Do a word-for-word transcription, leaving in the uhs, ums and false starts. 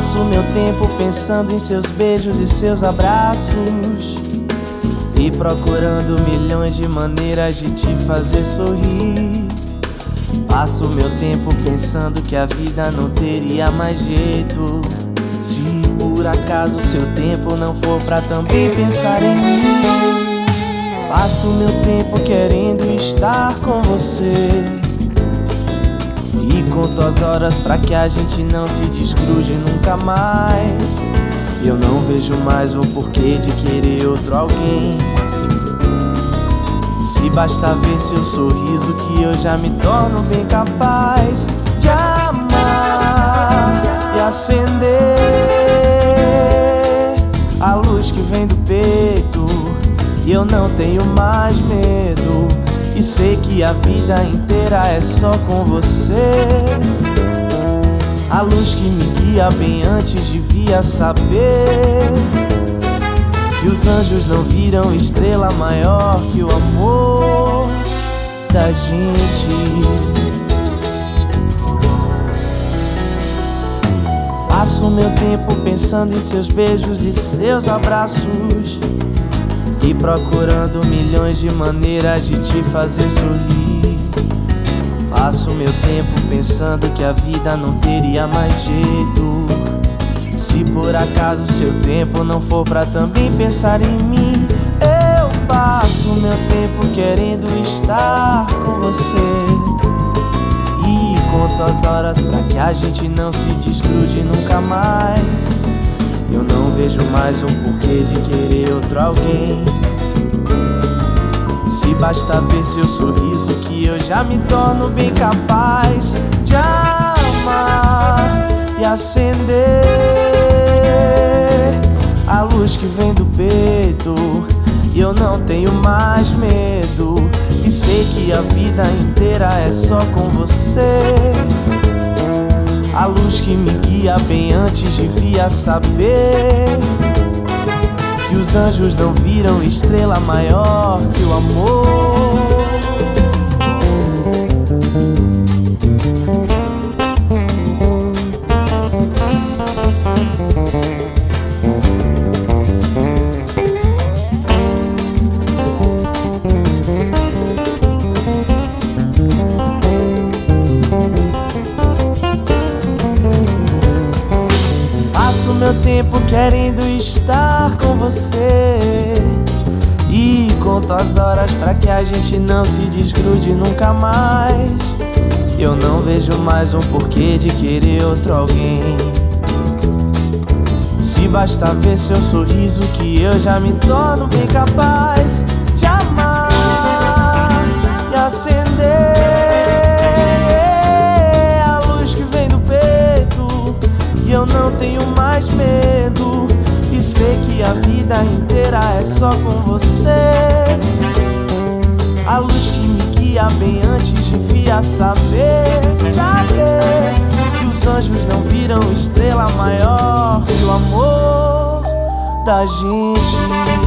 Passo meu tempo pensando em seus beijos e seus abraços, e procurando milhões de maneiras de te fazer sorrir. Passo meu tempo pensando que a vida não teria mais jeito, se por acaso seu tempo não for pra também pensar em mim. Passo meu tempo querendo estar com você, e conto as horas pra que a gente não se desgrude nunca mais. Eu não vejo mais o porquê de querer outro alguém, se basta ver seu sorriso que eu já me torno bem capaz de amar e acender a luz que vem do peito. E eu não tenho mais medo, e sei que a vida inteira é só com você. A luz que me guia bem antes devia saber que os anjos não viram estrela maior que o amor da gente. Passo meu tempo pensando em seus beijos e seus abraços, e procurando milhões de maneiras de te fazer sorrir. Passo meu tempo pensando que a vida não teria mais jeito, se por acaso seu tempo não for pra também pensar em mim. Eu passo meu tempo querendo estar com você, e conto as horas pra que a gente não se desgrude nunca mais. Eu não vejo mais um porquê de querer outro alguém, se basta ver seu sorriso que eu já me torno bem capaz de amar e acender a luz que vem do peito. E eu não tenho mais medo, e sei que a vida inteira é só com você. A luz que me guia bem antes devia saber que os anjos não viram estrela maior que o amor. Passo meu tempo querendo estar com você, e conto as horas pra que a gente não se desgrude nunca mais. Eu não vejo mais um porquê de querer outro alguém, se basta ver seu sorriso que eu já me torno bem capaz de amar e acender a luz que vem do peito. E eu não tenho mais medo, e sei que a vida inteira é só com você. A luz que me guia bem antes devia saber, saber que os anjos não viram estrela maior que o amor da gente.